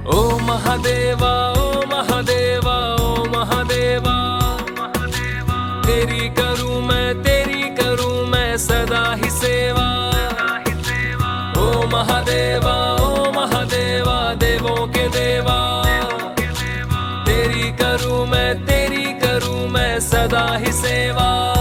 ओ महादेवा, ओ महादेवा, ओ महादेवा, तेरी करूं मैं सदा ही सेवा। ओ महादेवा, ओ महादेवा, देवों के देवा, तेरी करूं मैं सदा ही सेवा।